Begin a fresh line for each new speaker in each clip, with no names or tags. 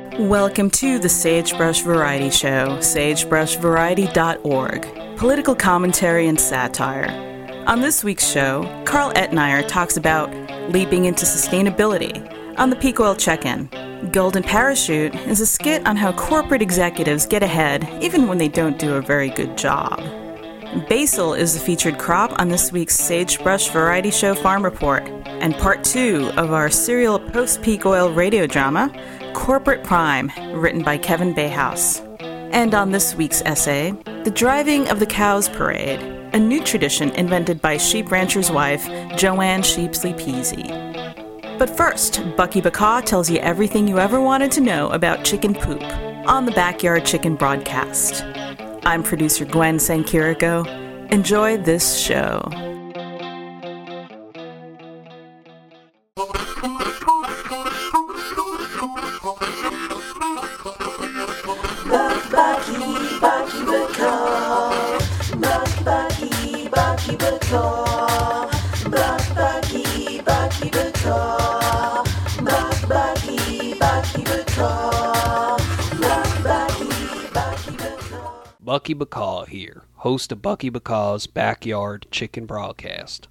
Welcome to the Sagebrush Variety Show, sagebrushvariety.org, political commentary and satire. On this week's show, Carl Etnier talks about leaping into sustainability on the Peak Oil Check-In. Golden Parachute is a skit on how corporate executives get ahead even when they don't do a very good job. Basil is the featured crop on this week's Sagebrush Variety Show Farm Report, and part 2 of our serial post-peak oil radio drama, Corporate Prime, written by Kevin Bayhouse. And on this week's essay, The Driving of the Cows Parade, a new tradition invented by sheep rancher's wife, Joanne Sheepsley Peasy. But first, Bucky Bacaw tells you everything you ever wanted to know about chicken poop on the Backyard Chicken broadcast. I'm producer Gwen Sankiriko. Enjoy this show.
Bucky Bacaw here, host of Bucky Bacaw's Backyard Chicken broadcast.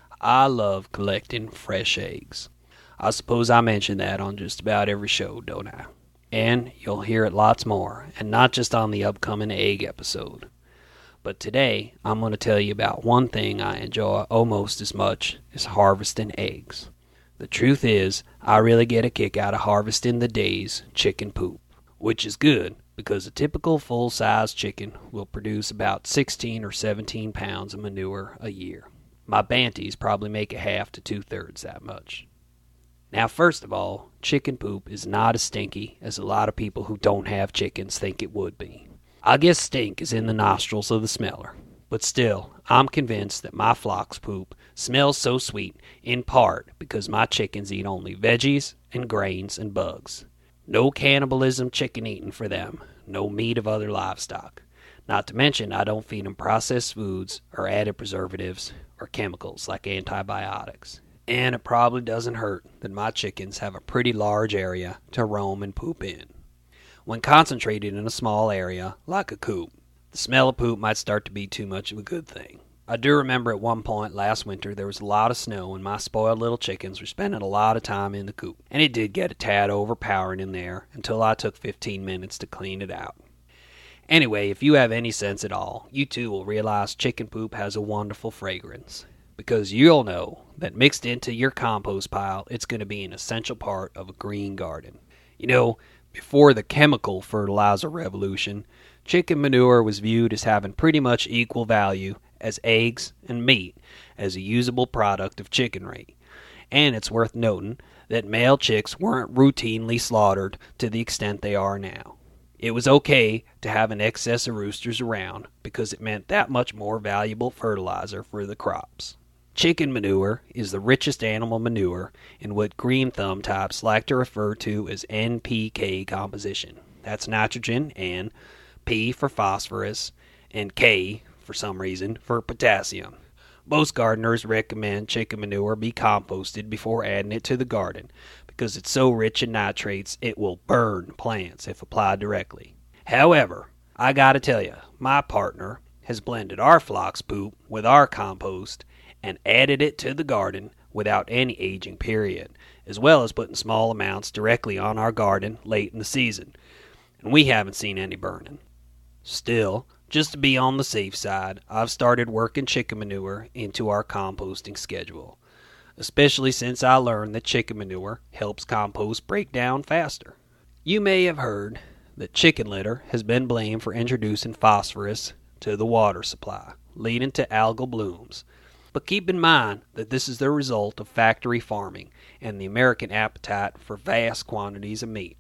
I love collecting fresh eggs. I suppose I mention that on just about every show, don't I? And you'll hear it lots more, and not just on the upcoming egg episode. But today, I'm going to tell you about one thing I enjoy almost as much as harvesting eggs. The truth is, I really get a kick out of harvesting the day's chicken poop, which is good, because a typical full-size chicken will produce about 16 or 17 pounds of manure a year. My banties probably make a half to two-thirds that much. Now, first of all, chicken poop is not as stinky as a lot of people who don't have chickens think it would be. I guess stink is in the nostrils of the smeller, but still, I'm convinced that my flock's poop smells so sweet in part because my chickens eat only veggies and grains and bugs. No cannibalism chicken eating for them. No meat of other livestock. Not to mention, I don't feed them processed foods or added preservatives or chemicals like antibiotics. And it probably doesn't hurt that my chickens have a pretty large area to roam and poop in. When concentrated in a small area, like a coop, the smell of poop might start to be too much of a good thing. I do remember at one point last winter there was a lot of snow and my spoiled little chickens were spending a lot of time in the coop. And it did get a tad overpowering in there until I took 15 minutes to clean it out. Anyway, if you have any sense at all, you too will realize chicken poop has a wonderful fragrance. Because you'll know that mixed into your compost pile, it's going to be an essential part of a green garden. You know, before the chemical fertilizer revolution, chicken manure was viewed as having pretty much equal value as eggs and meat as a usable product of chickenry. And it's worth noting that male chicks weren't routinely slaughtered to the extent they are now. It was okay to have an excess of roosters around because it meant that much more valuable fertilizer for the crops. Chicken manure is the richest animal manure in what green thumb types like to refer to as NPK composition. That's nitrogen, and P for phosphorus, and K, for some reason, for potassium. Most gardeners recommend chicken manure be composted before adding it to the garden because it's so rich in nitrates it will burn plants if applied directly. However, I gotta tell you, my partner has blended our flock's poop with our compost and added it to the garden without any aging period, as well as putting small amounts directly on our garden late in the season, and we haven't seen any burning. Still, just to be on the safe side, I've started working chicken manure into our composting schedule, especially since I learned that chicken manure helps compost break down faster. You may have heard that chicken litter has been blamed for introducing phosphorus to the water supply, leading to algal blooms. But keep in mind that this is the result of factory farming and the American appetite for vast quantities of meat.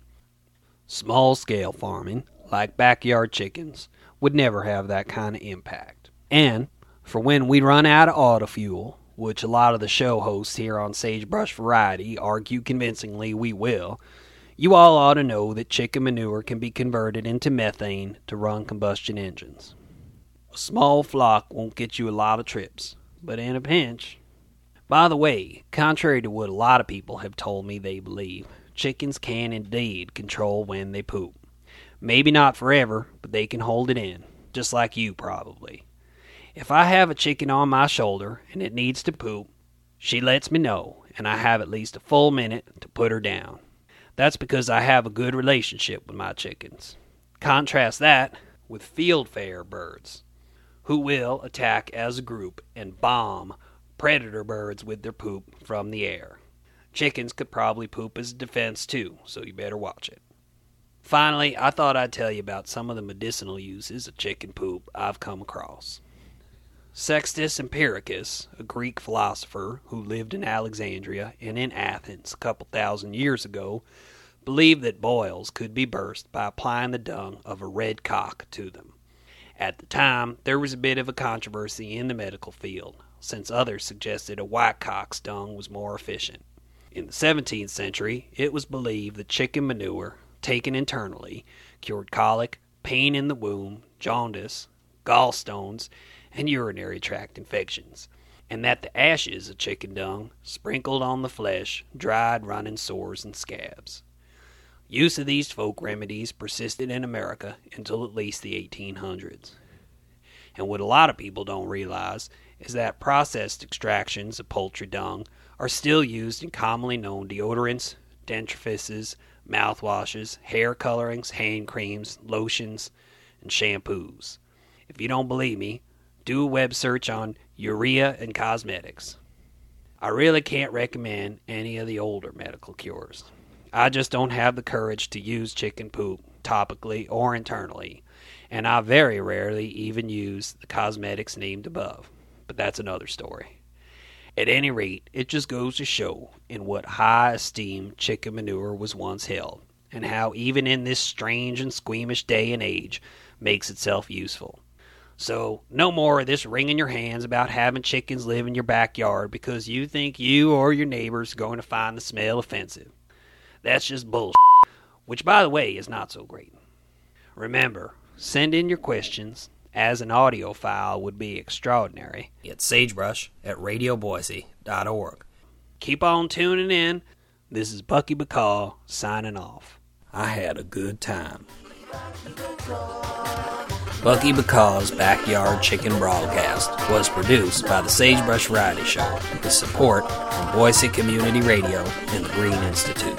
Small-scale farming, like backyard chickens, would never have that kind of impact. And for when we run out of auto fuel, which a lot of the show hosts here on Sagebrush Variety argue convincingly we will, you all ought to know that chicken manure can be converted into methane to run combustion engines. A small flock won't get you a lot of trips, but in a pinch. By the way, contrary to what a lot of people have told me they believe, chickens can indeed control when they poop. Maybe not forever, but they can hold it in, just like you probably. If I have a chicken on my shoulder and it needs to poop, she lets me know, and I have at least a full minute to put her down. That's because I have a good relationship with my chickens. Contrast that with fieldfare birds, who will attack as a group and bomb predator birds with their poop from the air. Chickens could probably poop as a defense too, so you better watch it. Finally, I thought I'd tell you about some of the medicinal uses of chicken poop I've come across. Sextus Empiricus, a Greek philosopher who lived in Alexandria and in Athens a couple thousand years ago, believed that boils could be burst by applying the dung of a red cock to them. At the time, there was a bit of a controversy in the medical field, since others suggested a white cock's dung was more efficient. In the 17th century, it was believed that chicken manure, taken internally, cured colic, pain in the womb, jaundice, gallstones, and urinary tract infections, and that the ashes of chicken dung, sprinkled on the flesh, dried running sores and scabs. Use of these folk remedies persisted in America until at least the 1800s. And what a lot of people don't realize is that processed extractions of poultry dung are still used in commonly known deodorants, dentifrices, mouthwashes, hair colorings, hand creams, lotions, and shampoos. If you don't believe me, do a web search on urea and cosmetics. I really can't recommend any of the older medical cures. I just don't have the courage to use chicken poop topically or internally, and I very rarely even use the cosmetics named above, but that's another story. At any rate, it just goes to show in what high esteem chicken manure was once held, and how even in this strange and squeamish day and age makes itself useful. So, no more of this wringing your hands about having chickens live in your backyard because you think you or your neighbors are going to find the smell offensive. That's just bullshit, which, by the way, is not so great. Remember, send in your questions, as an audio file would be extraordinary, at sagebrush@radioboise.org. Keep on tuning in. This is Bucky Bacall signing off. I had a good time. Bucky Bacall's Backyard Chicken Broadcast was produced by the Sagebrush Variety Show with support from Boise Community Radio and the Green Institute.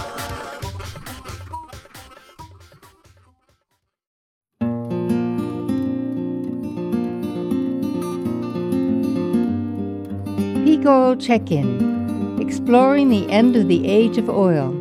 Peak Oil Check-In, exploring the end of the age of oil.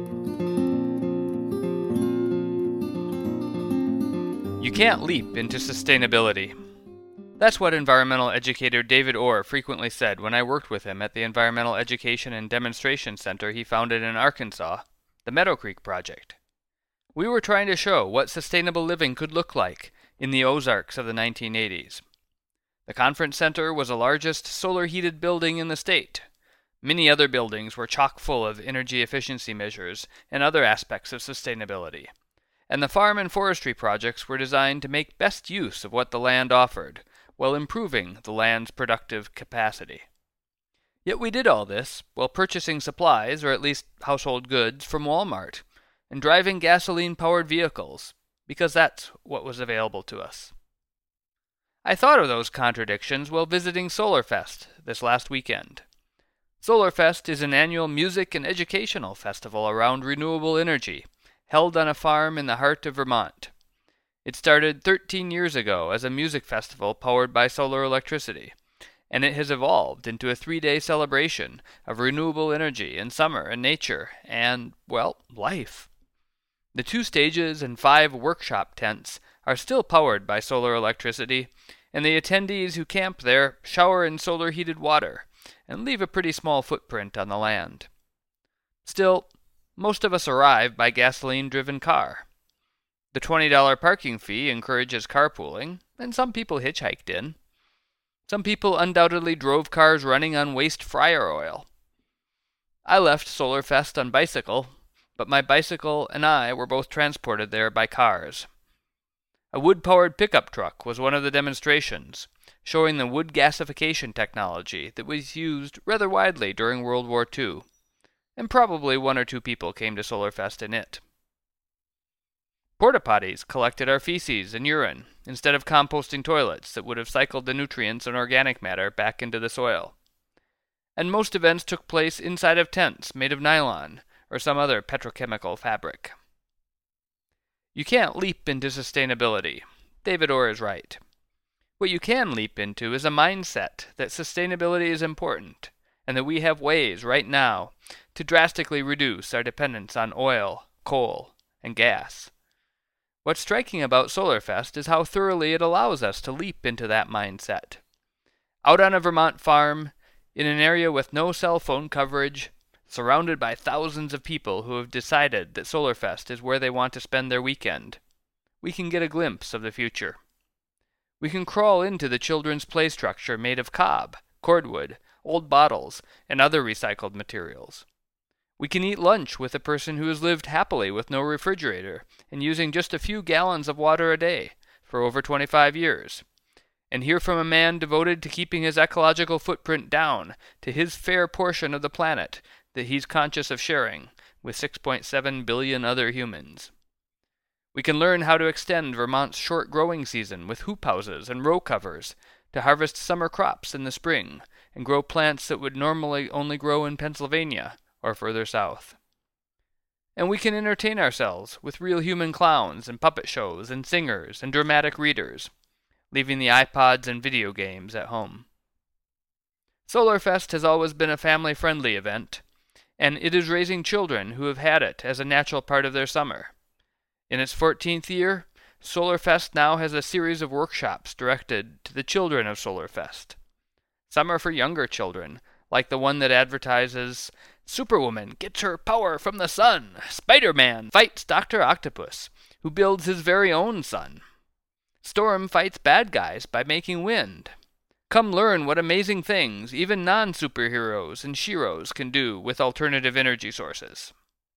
You can't leap into sustainability. That's what environmental educator David Orr frequently said when I worked with him at the Environmental Education and Demonstration Center he founded in Arkansas, the Meadow Creek Project. We were trying to show what sustainable living could look like in the Ozarks of the 1980s. The conference center was the largest solar-heated building in the state. Many other buildings were chock full of energy efficiency measures and other aspects of sustainability. And the farm and forestry projects were designed to make best use of what the land offered, while improving the land's productive capacity. Yet we did all this while purchasing supplies, or at least household goods, from Walmart, and driving gasoline-powered vehicles, because that's what was available to us. I thought of those contradictions while visiting SolarFest this last weekend. SolarFest is an annual music and educational festival around renewable energy, held on a farm in the heart of Vermont. It started 13 years ago as a music festival powered by solar electricity, and it has evolved into a 3-day celebration of renewable energy in summer and nature and, well, life. The 2 stages and 5 workshop tents are still powered by solar electricity, and the attendees who camp there shower in solar-heated water and leave a pretty small footprint on the land. Still, most of us arrive by gasoline-driven car. The $20 parking fee encourages carpooling, and some people hitchhiked in. Some people undoubtedly drove cars running on waste fryer oil. I left SolarFest on bicycle, but my bicycle and I were both transported there by cars. A wood-powered pickup truck was one of the demonstrations, showing the wood gasification technology that was used rather widely during World War II. and probably 1 or 2 people came to Solarfest in it. Porta potties collected our feces and urine instead of composting toilets that would have cycled the nutrients and organic matter back into the soil. And most events took place inside of tents made of nylon or some other petrochemical fabric. You can't leap into sustainability. David Orr is right. What you can leap into is a mindset that sustainability is important, and that we have ways right now to drastically reduce our dependence on oil, coal, and gas. What's striking about Solarfest is how thoroughly it allows us to leap into that mindset. Out on a Vermont farm, in an area with no cell phone coverage, surrounded by thousands of people who have decided that Solarfest is where they want to spend their weekend, we can get a glimpse of the future. We can crawl into the children's play structure made of cob, cordwood, old bottles, and other recycled materials. We can eat lunch with a person who has lived happily with no refrigerator and using just a few gallons of water a day for over 25 years, and hear from a man devoted to keeping his ecological footprint down to his fair portion of the planet that he's conscious of sharing with 6.7 billion other humans. We can learn how to extend Vermont's short growing season with hoop houses and row covers to harvest summer crops in the spring and grow plants that would normally only grow in Pennsylvania or further south. And we can entertain ourselves with real human clowns and puppet shows and singers and dramatic readers, leaving the iPods and video games at home. Solarfest has always been a family-friendly event, and it is raising children who have had it as a natural part of their summer. In its 14th year, Solarfest now has a series of workshops directed to the children of Solarfest. Some are for younger children, like the one that advertises, Superwoman gets her power from the sun. Spider-Man fights Dr. Octopus, who builds his very own sun. Storm fights bad guys by making wind. Come learn what amazing things even non-superheroes and sheroes can do with alternative energy sources.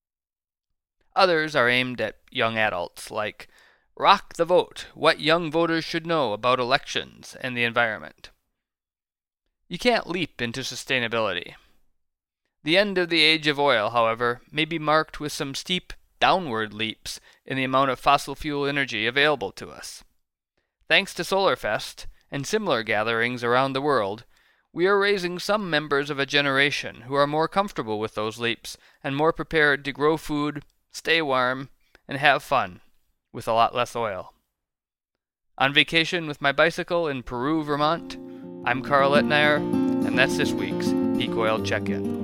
Others are aimed at young adults, like Rock the Vote, What Young Voters Should Know About Elections and the Environment. You can't leap into sustainability. The end of the age of oil, however, may be marked with some steep downward leaps in the amount of fossil fuel energy available to us. Thanks to Solarfest and similar gatherings around the world, we are raising some members of a generation who are more comfortable with those leaps and more prepared to grow food, stay warm, and have fun with a lot less oil. On vacation with my bicycle in Peru, Vermont, I'm Carl Etnier, and that's this week's Peak Oil Check-In.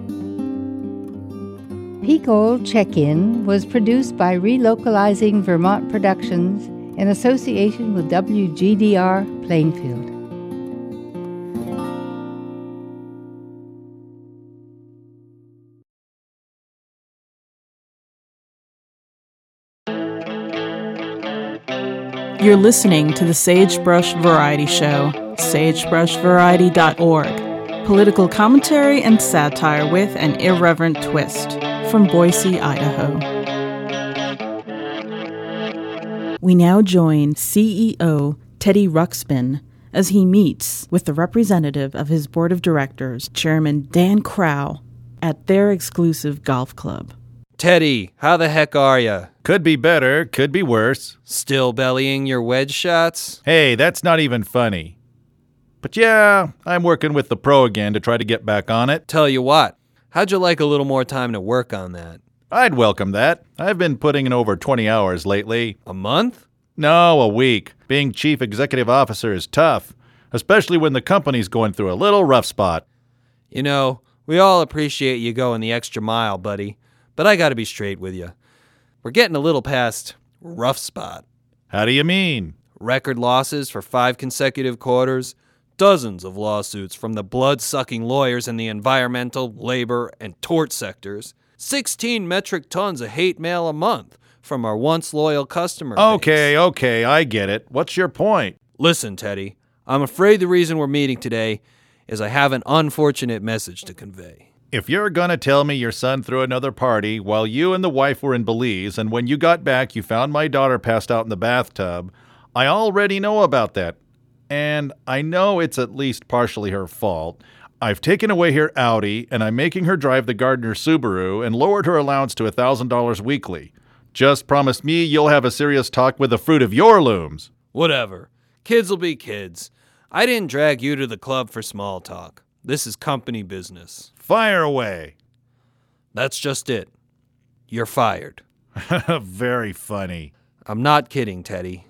Peak Oil Check-In was produced by Relocalizing Vermont Productions in association with WGDR Plainfield.
You're listening to the Sagebrush Variety Show, sagebrushvariety.org. Political commentary and satire with an irreverent twist from Boise, Idaho. We now join CEO Teddy Ruxpin as he meets with the representative of his board of directors, Chairman Dan Crow, at their exclusive golf club.
Teddy, how the heck are ya?
Could be better, could be worse.
Still bellying your wedge shots?
Hey, that's not even funny. But yeah, I'm working with the pro again to try to get back on it.
Tell you what, how'd you like a little more time to work on that?
I'd welcome that. I've been putting in over 20 hours lately.
A month?
No, a week. Being chief executive officer is tough, especially when the company's going through a little rough spot.
You know, we all appreciate you going the extra mile, buddy. But I gotta be straight with you. We're getting a little past rough spot.
How do you mean?
Record losses for 5 consecutive quarters, dozens of lawsuits from the blood-sucking lawyers in the environmental, labor, and tort sectors, 16 metric tons of hate mail a month from our once loyal customer base.
Okay, I get it. What's your point?
Listen, Teddy, I'm afraid the reason we're meeting today is I have an unfortunate message to convey.
If you're gonna tell me your son threw another party while you and the wife were in Belize, and when you got back you found my daughter passed out in the bathtub, I already know about that. And I know it's at least partially her fault. I've taken away her Audi, and I'm making her drive the Gardner Subaru and lowered her allowance to $1,000 weekly. Just promise me you'll have a serious talk with the fruit of your looms.
Whatever. Kids will be kids. I didn't drag you to the club for small talk. This is company business.
Fire away.
That's just it. You're fired.
Very funny.
I'm not kidding, Teddy.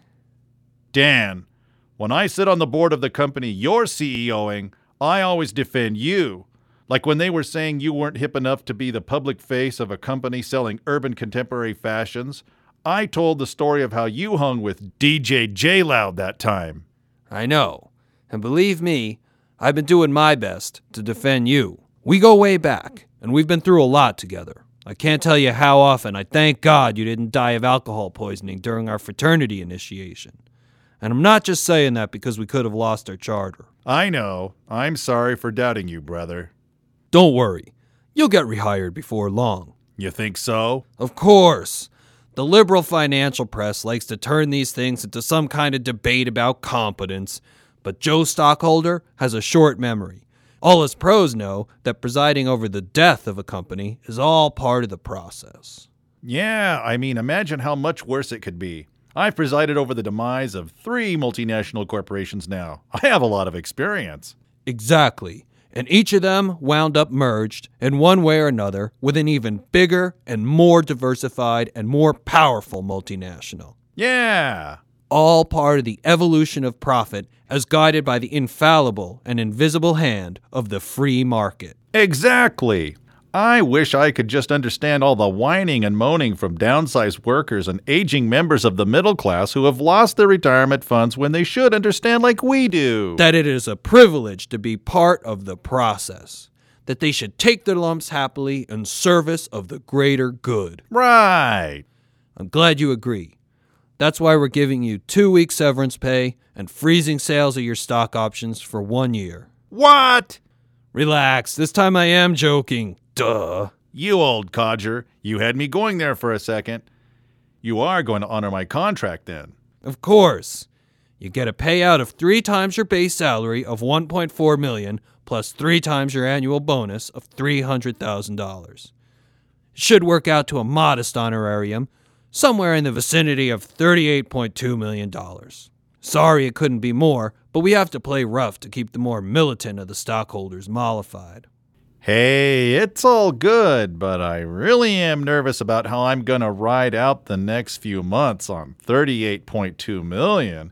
Dan, when I sit on the board of the company you're CEOing, I always defend you. Like when they were saying you weren't hip enough to be the public face of a company selling urban contemporary fashions, I told the story of how you hung with DJ J-Loud that time.
I know. And believe me, I've been doing my best to defend you. We go way back, and we've been through a lot together. I can't tell you how often I thank God you didn't die of alcohol poisoning during our fraternity initiation. And I'm not just saying that because we could have lost our charter.
I know. I'm sorry for doubting you, brother.
Don't worry. You'll get rehired before long.
You think so?
Of course. The liberal financial press likes to turn these things into some kind of debate about competence, but Joe Stockholder has a short memory. All us pros know that presiding over the death of a company is all part of the process.
Yeah, I mean, imagine how much worse it could be. I've presided over the demise of 3 multinational corporations now. I have a lot of experience.
Exactly. And each of them wound up merged, in one way or another, with an even bigger and more diversified and more powerful multinational.
Yeah.
All part of the evolution of profit as guided by the infallible and invisible hand of the free market.
Exactly. I wish I could just understand all the whining and moaning from downsized workers and aging members of the middle class who have lost their retirement funds when they should understand like we do.
That it is a privilege to be part of the process. That they should take their lumps happily in service of the greater good.
Right.
I'm glad you agree. That's why we're giving you 2 weeks severance pay and freezing sales of your stock options for 1 year.
What?
Relax, this time I am joking. Duh.
You old codger. You had me going there for a second. You are going to honor my contract then.
Of course. You get a payout of 3 times your base salary of $1.4 million plus 3 times your annual bonus of $300,000. It should work out to a modest honorarium, somewhere in the vicinity of $38.2 million. Sorry it couldn't be more, but we have to play rough to keep the more militant of the stockholders mollified.
Hey, it's all good, but I really am nervous about how I'm going to ride out the next few months on $38.2 million.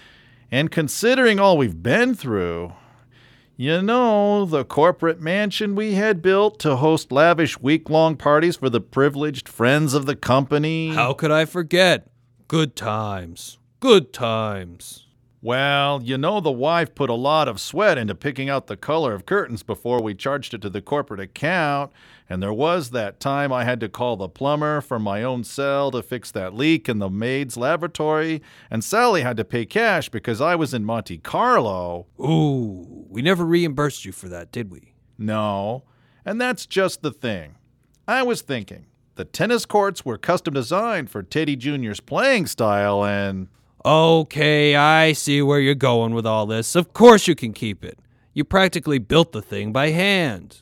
And considering all we've been through, you know, the corporate mansion we had built to host lavish week-long parties for the privileged friends of the company.
How could I forget? Good times. Good times.
Well, you know the wife put a lot of sweat into picking out the color of curtains before we charged it to the corporate account, and there was that time I had to call the plumber from my own cell to fix that leak in the maid's lavatory, and Sally had to pay cash because I was in Monte Carlo.
Ooh, we never reimbursed you for that, did we?
No, and that's just the thing. I was thinking, the tennis courts were custom designed for Teddy Jr.'s playing style, and...
Okay, I see where you're going with all this. Of course you can keep it. You practically built the thing by hand.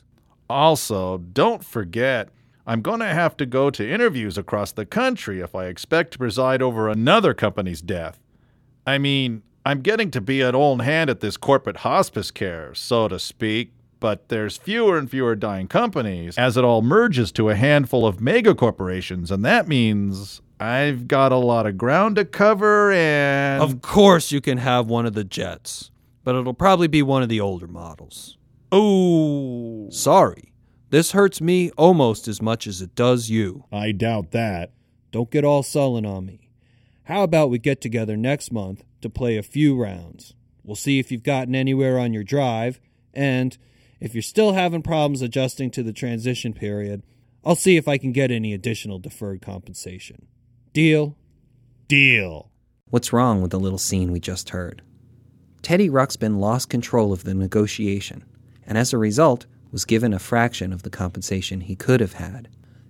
Also, don't forget, I'm going to have to go to interviews across the country if I expect to preside over another company's death. I mean, I'm getting to be an old hand at this corporate hospice care, so to speak, but there's fewer and fewer dying companies as it all merges to a handful of mega corporations, and that means I've got a lot of ground to cover and...
Of course you can have one of the jets, but it'll probably be one of the older models.
Ooh.
Sorry, this hurts me almost as much as it does you.
I doubt that.
Don't get all sullen on me. How about we get together next month to play a few rounds? We'll see if you've gotten anywhere on your drive, and if you're still having problems adjusting to the transition period, I'll see if I can get any additional deferred compensation. Deal?
Deal.
What's wrong with the little scene we just heard? Teddy Ruxpin lost control of the negotiation, and as a result, was given a fraction of the compensation he could have had.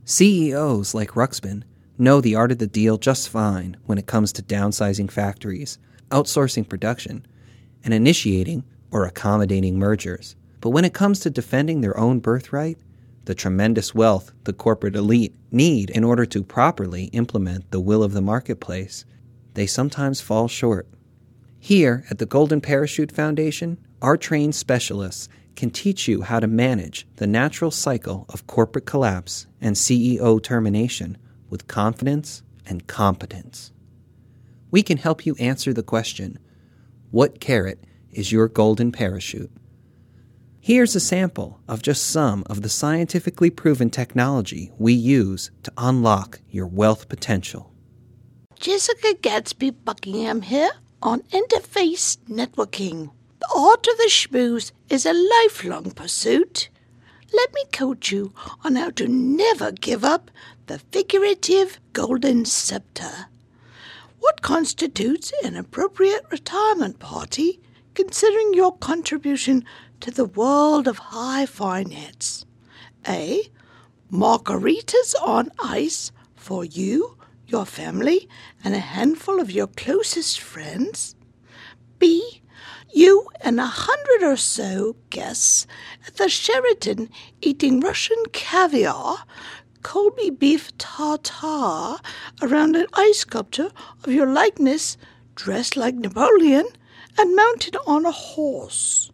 CEOs like Ruxpin know the art of the deal just fine when it comes to downsizing factories, outsourcing production, and initiating or accommodating mergers. But when it comes to defending their own birthright, the tremendous wealth the corporate elite need in order to properly implement the will of the marketplace, they sometimes fall short. Here at the Golden Parachute Foundation, our trained specialists can teach you how to manage the natural cycle of corporate collapse and CEO termination with confidence and competence. We can help you answer the question, what carrot is your golden parachute? Here's a sample of just some of the scientifically proven technology we use to unlock your wealth potential.
Jessica Gadsby Buckingham here on Interface Networking. The art of the schmooze is a lifelong pursuit. Let me coach you on how to never give up the figurative golden scepter. What constitutes an appropriate retirement party, considering your contribution to the world of high finance? A. Margaritas on ice for you, your family, and a handful of your closest friends. B. You and 100 or so guests at the Sheraton eating Russian caviar, Colby beef tartare around an ice sculpture of your likeness, dressed like Napoleon and mounted on a horse.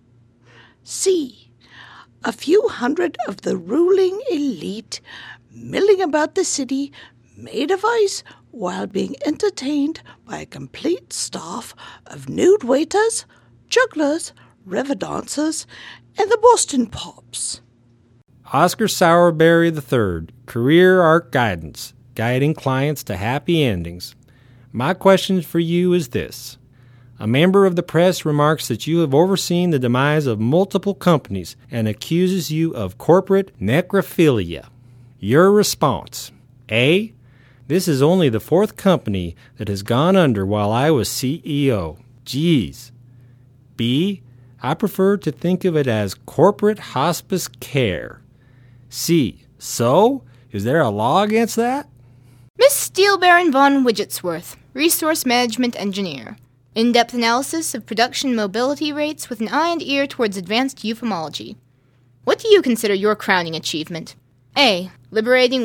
C. A few hundred of the ruling elite milling about the city made of ice while being entertained by a complete staff of nude waiters, jugglers, river dancers, and the Boston Pops.
Oscar Sourberry III, Career Arc Guidance, guiding clients to happy endings. My question for you is this. A member of the press remarks that you have overseen the demise of multiple companies and accuses you of corporate necrophilia. Your response: A. This is only the fourth company that has gone under while I was CEO. Geez. B. I prefer to think of it as corporate hospice care. C. So? Is there a law against that?
Miss Steelbaron von Widgetsworth, Resource Management Engineer. In-depth analysis of production mobility rates with an eye and ear towards advanced euphemology. What do you consider your crowning achievement? A. Liberating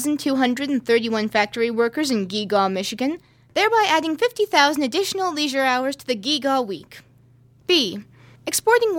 1,231 factory workers in Gigaw, Michigan, thereby adding 50,000 additional leisure hours to the Gigaw week. B. Exporting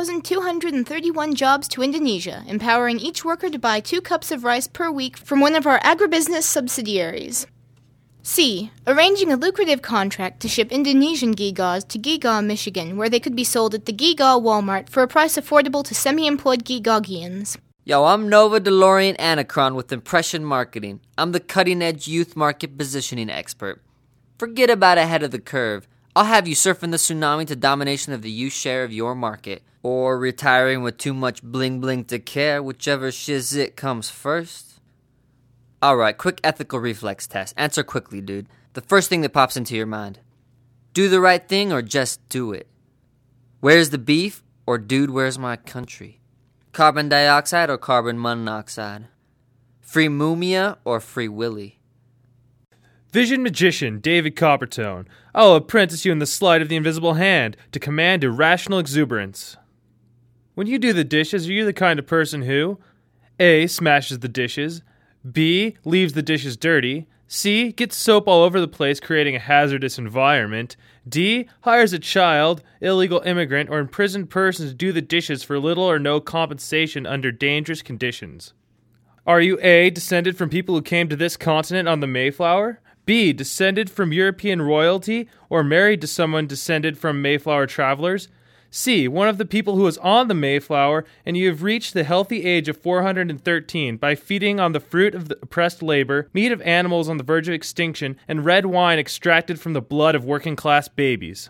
1,231 jobs to Indonesia, empowering each worker to buy 2 cups of rice per week from one of our agribusiness subsidiaries. C. Arranging a lucrative contract to ship Indonesian Gigaws to Gigaw, Michigan, where they could be sold at the Gigaw Walmart for a price affordable to semi-employed Gigawgians.
Yo, I'm Nova DeLorean Anacron with Impression Marketing. I'm the cutting-edge youth market positioning expert. Forget about ahead of the curve. I'll have you surfing the tsunami to domination of the youth share of your market. Or retiring with too much bling-bling to care, whichever shizit comes first. Alright, quick ethical reflex test. Answer quickly, dude. The first thing that pops into your mind. Do the right thing or just do it? Where's the beef or dude, where's my country? Carbon dioxide or carbon monoxide? Free Mumia or Free Willy?
Vision Magician David Coppertone. I'll apprentice you in the sleight of the invisible hand to command irrational exuberance. When you do the dishes, are you the kind of person who A. Smashes the dishes, B. Leaves the dishes dirty, C. Gets soap all over the place creating a hazardous environment, D. Hires a child, illegal immigrant, or imprisoned person to do the dishes for little or no compensation under dangerous conditions? Are you A. Descended from people who came to this continent on the Mayflower, B. Descended from European royalty or married to someone descended from Mayflower travelers, C. One of the people who was on the Mayflower, and you have reached the healthy age of 413 by feeding on the fruit of the oppressed labor, meat of animals on the verge of extinction, and red wine extracted from the blood of working-class babies.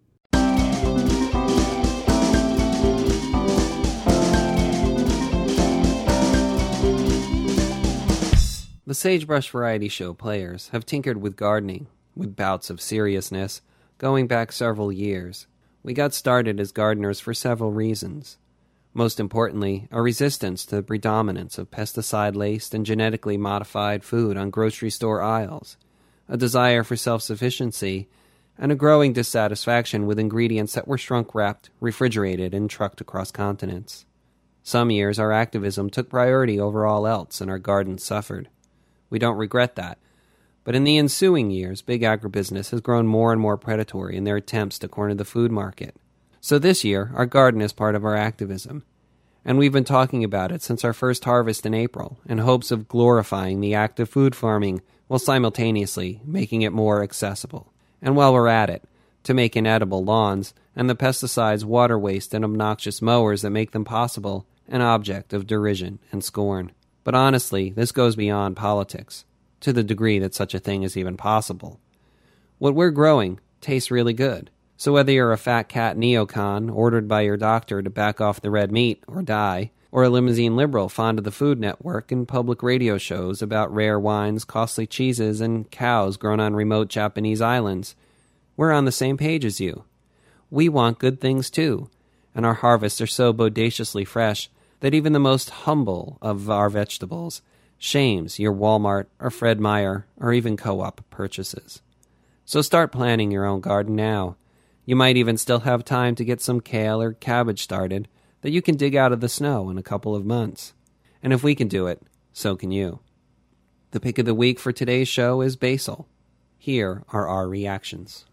The Sagebrush Variety Show players have tinkered with gardening, with bouts of seriousness, going back several years. We got started as gardeners for several reasons. Most importantly, a resistance to the predominance of pesticide-laced and genetically modified food on grocery store aisles, a desire for self-sufficiency, and a growing dissatisfaction with ingredients that were shrunk-wrapped, refrigerated, and trucked across continents. Some years our activism took priority over all else and our gardens suffered. We don't regret that. But in the ensuing years, big agribusiness has grown more and more predatory in their attempts to corner the food market. So this year, our garden is part of our activism. And we've been talking about it since our first harvest in April, in hopes of glorifying the act of food farming while simultaneously making it more accessible. And while we're at it, to make inedible lawns and the pesticides, water waste, and obnoxious mowers that make them possible an object of derision and scorn. But honestly, this goes beyond politics, to the degree that such a thing is even possible. What we're growing tastes really good. So whether you're a fat cat neocon ordered by your doctor to back off the red meat or die, or a limousine liberal fond of the Food Network and public radio shows about rare wines, costly cheeses, and cows grown on remote Japanese islands, we're on the same page as you. We want good things too, and our harvests are so bodaciously fresh that even the most humble of our vegetables shames your Walmart or Fred Meyer or even co-op purchases. So start planning your own garden now. You might even still have time to get some kale or cabbage started that you can dig out of the snow in a couple of months. And if we can do it, so can you. The pick of the week for today's show is basil. Here are our reactions.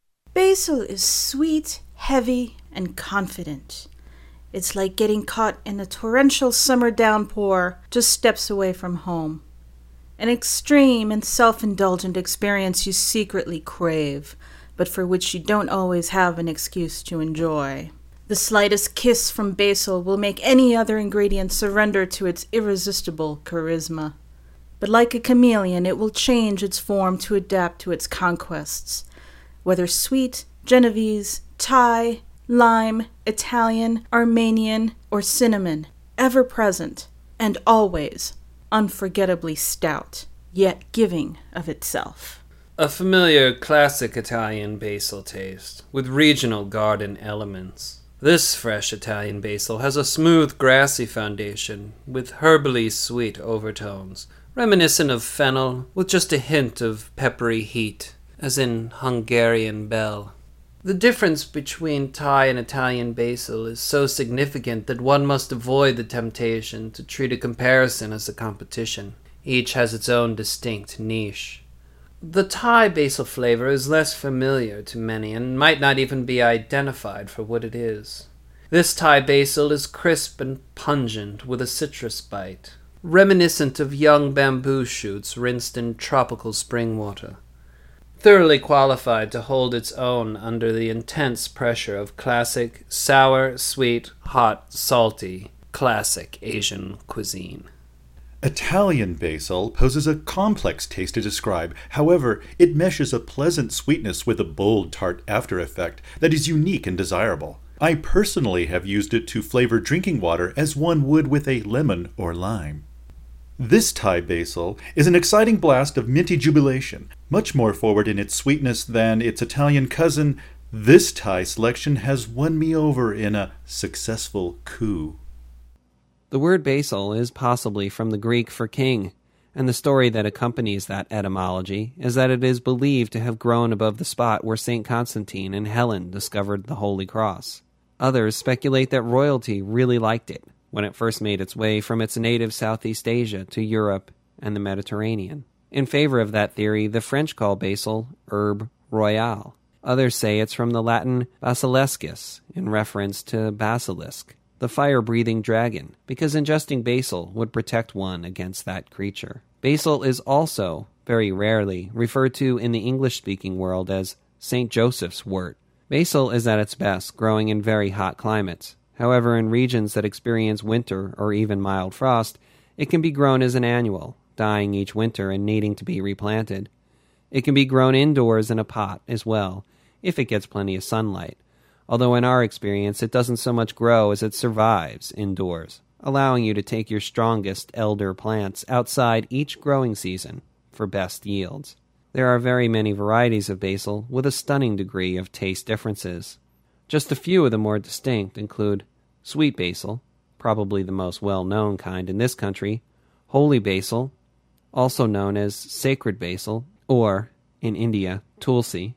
Basil is sweet, heavy, and confident. It's like getting caught in a torrential summer downpour just steps away from home. An extreme and self-indulgent experience you secretly crave, but for which you don't always have an excuse to enjoy. The slightest kiss from basil will make any other ingredient surrender to its irresistible charisma. But like a chameleon, it will change its form to adapt to its conquests. Whether sweet, Genovese, Thai, lime, Italian, Armenian, or cinnamon, ever present, and always unforgettably stout, yet giving of itself.
A familiar classic Italian basil taste, with regional garden elements. This fresh Italian basil has a smooth, grassy foundation, with herbally sweet overtones, reminiscent of fennel, with just a hint of peppery heat, as in Hungarian bell. The difference between Thai and Italian basil is so significant that one must avoid the temptation to treat a comparison as a competition. Each has its own distinct niche. The Thai basil flavor is less familiar to many and might not even be identified for what it is. This Thai basil is crisp and pungent with a citrus bite, reminiscent of young bamboo shoots rinsed in tropical spring water. Thoroughly qualified to hold its own under the intense pressure of classic, sour, sweet, hot, salty, classic Asian cuisine.
Italian basil poses a complex taste to describe. However, it meshes a pleasant sweetness with a bold, tart after effect that is unique and desirable. I personally have used it to flavor drinking water as one would with a lemon or lime. This Thai basil is an exciting blast of minty jubilation, much more forward in its sweetness than its Italian cousin. This Thai selection has won me over in a successful coup.
The word basil is possibly from the Greek for king, and the story that accompanies that etymology is that it is believed to have grown above the spot where St. Constantine and Helen discovered the Holy Cross. Others speculate that royalty really liked it when it first made its way from its native Southeast Asia to Europe and the Mediterranean. In favor of that theory, the French call basil herb royale. Others say it's from the Latin basiliscus, in reference to basilisk, the fire-breathing dragon, because ingesting basil would protect one against that creature. Basil is also, very rarely, referred to in the English-speaking world as St. Joseph's wort. Basil is at its best growing in very hot climates. However, in regions that experience winter or even mild frost, it can be grown as an annual, dying each winter and needing to be replanted. It can be grown indoors in a pot as well, if it gets plenty of sunlight, although in our experience it doesn't so much grow as it survives indoors, allowing you to take your strongest elder plants outside each growing season for best yields. There are very many varieties of basil with a stunning degree of taste differences. Just a few of the more distinct include sweet basil, probably the most well-known kind in this country, holy basil, also known as sacred basil, or, in India, tulsi,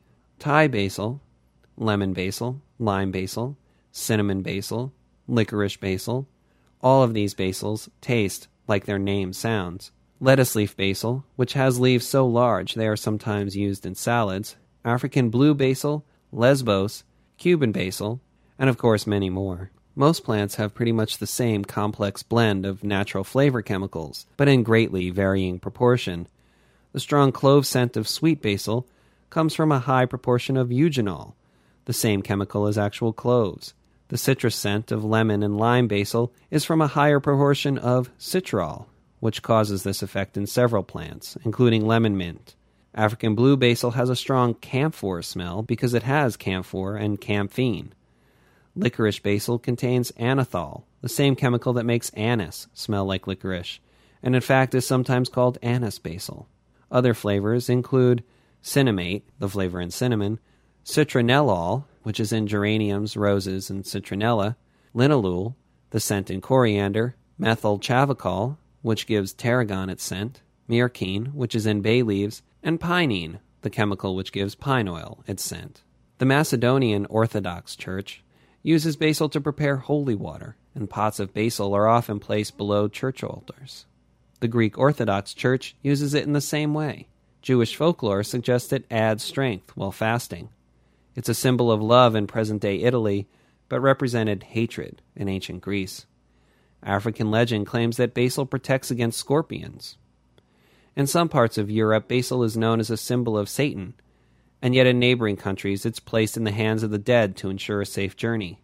Thai basil, lemon basil, lime basil, cinnamon basil, licorice basil. All of these basils taste like their name sounds. Lettuce leaf basil, which has leaves so large they are sometimes used in salads, African blue basil, Lesbos, Cuban basil, and of course many more. Most plants have pretty much the same complex blend of natural flavor chemicals, but in greatly varying proportion. The strong clove scent of sweet basil comes from a high proportion of eugenol, the same chemical as actual cloves. The citrus scent of lemon and lime basil is from a higher proportion of citral, which causes this effect in several plants, including lemon mint. African blue basil has a strong camphor smell because it has camphor and camphene. Licorice basil contains anethol, the same chemical that makes anise smell like licorice, and in fact is sometimes called anise basil. Other flavors include cinnamate, the flavor in cinnamon, citronellol, which is in geraniums, roses, and citronella, linalool, the scent in coriander, methyl chavicol, which gives tarragon its scent, myrcene, which is in bay leaves, and pinene, the chemical which gives pine oil its scent. The Macedonian Orthodox Church uses basil to prepare holy water, and pots of basil are often placed below church altars. The Greek Orthodox Church uses it in the same way. Jewish folklore suggests it adds strength while fasting. It's a symbol of love in present-day Italy, but represented hatred in ancient Greece. African legend claims that basil protects against scorpions. In some parts of Europe, basil is known as a symbol of Satan, and yet in neighboring countries it's placed in the hands of the dead to ensure a safe journey.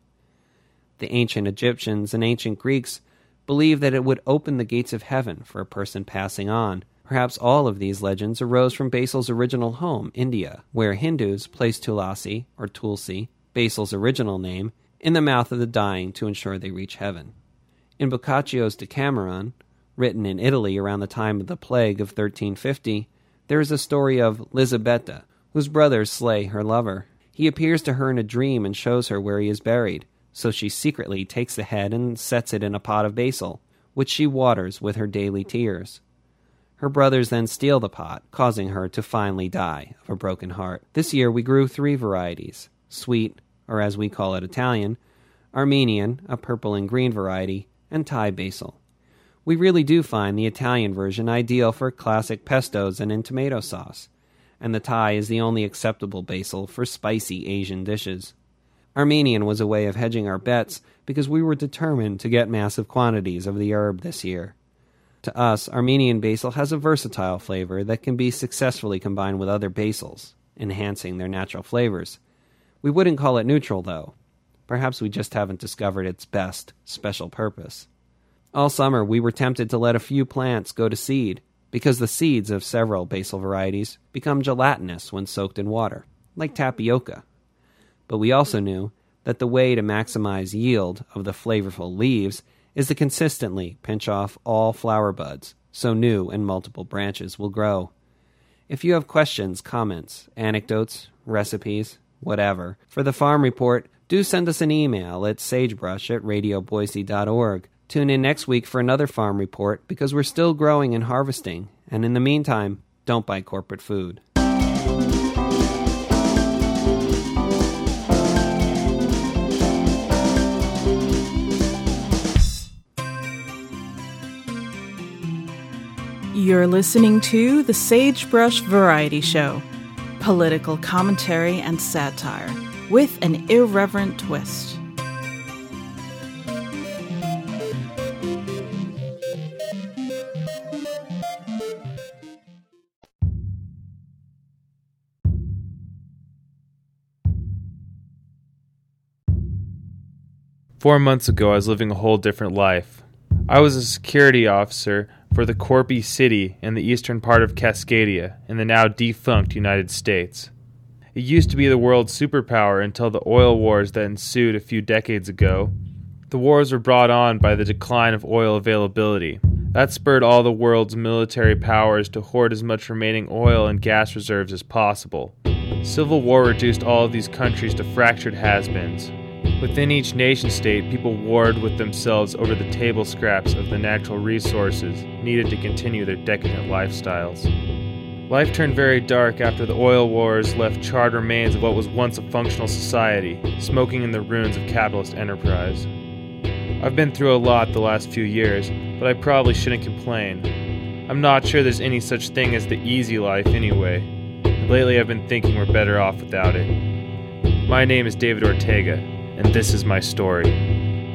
The ancient Egyptians and ancient Greeks believed that it would open the gates of heaven for a person passing on. Perhaps all of these legends arose from basil's original home, India, where Hindus placed Tulasi, or Tulsi, basil's original name, in the mouth of the dying to ensure they reach heaven. In Boccaccio's Decameron, written in Italy around the time of the plague of 1350, there is a story of Lisabetta, whose brothers slay her lover. He appears to her in a dream and shows her where he is buried, so she secretly takes the head and sets it in a pot of basil, which she waters with her daily tears. Her brothers then steal the pot, causing her to finally die of a broken heart. This year we grew 3 varieties: sweet, or as we call it Italian, Armenian, a purple and green variety, and Thai basil. We really do find the Italian version ideal for classic pestos and in tomato sauce, and the Thai is the only acceptable basil for spicy Asian dishes. Armenian was a way of hedging our bets because we were determined to get massive quantities of the herb this year. To us, Armenian basil has a versatile flavor that can be successfully combined with other basils, enhancing their natural flavors. We wouldn't call it neutral, though. Perhaps we just haven't discovered its best, special purpose. All summer, we were tempted to let a few plants go to seed, because the seeds of several basil varieties become gelatinous when soaked in water, like tapioca. But we also knew that the way to maximize yield of the flavorful leaves is to consistently pinch off all flower buds, so new and multiple branches will grow. If you have questions, comments, anecdotes, recipes, whatever, for the Farm Report, do send us an email at sagebrush@radioboise.org. Tune in next week for another Farm Report because we're still growing and harvesting, and in the meantime, don't buy corporate food.
You're listening to The Sagebrush Variety Show, political commentary and satire, with an irreverent twist.
"4 months ago, I was living a whole different life. I was a security officer for the Corpy City in the eastern part of Cascadia in the now defunct United States. It used to be the world's superpower until the oil wars that ensued a few decades ago. The wars were brought on by the decline of oil availability. That spurred all the world's military powers to hoard as much remaining oil and gas reserves as possible. Civil war reduced all of these countries to fractured has-beens. Within each nation-state, people warred with themselves over the table scraps of the natural resources needed to continue their decadent lifestyles. Life turned very dark after the oil wars left charred remains of what was once a functional society, smoking in the ruins of capitalist enterprise. I've been through a lot the last few years, but I probably shouldn't complain. I'm not sure there's any such thing as the easy life anyway. Lately I've been thinking we're better off without it. My name is David Ortega, and this is my story.